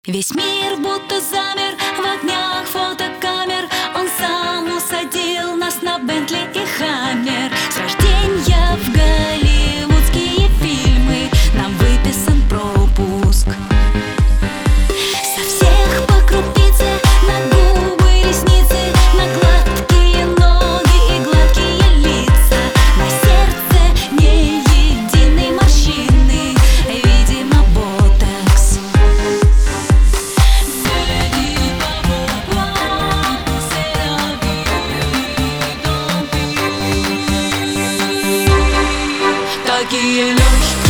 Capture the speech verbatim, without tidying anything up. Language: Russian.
Весь мир будто замер в огнях фотокамер. Он сам усадил нас на Бентли и Хаммер. С рождения в голливудские фильмы нам выписан пропуск. Со всех по крупице, на губы, ресницы, на гладкие ноги и гладкие лица. На сердце не единой морщины, видимо, ботокс. Такие легкие.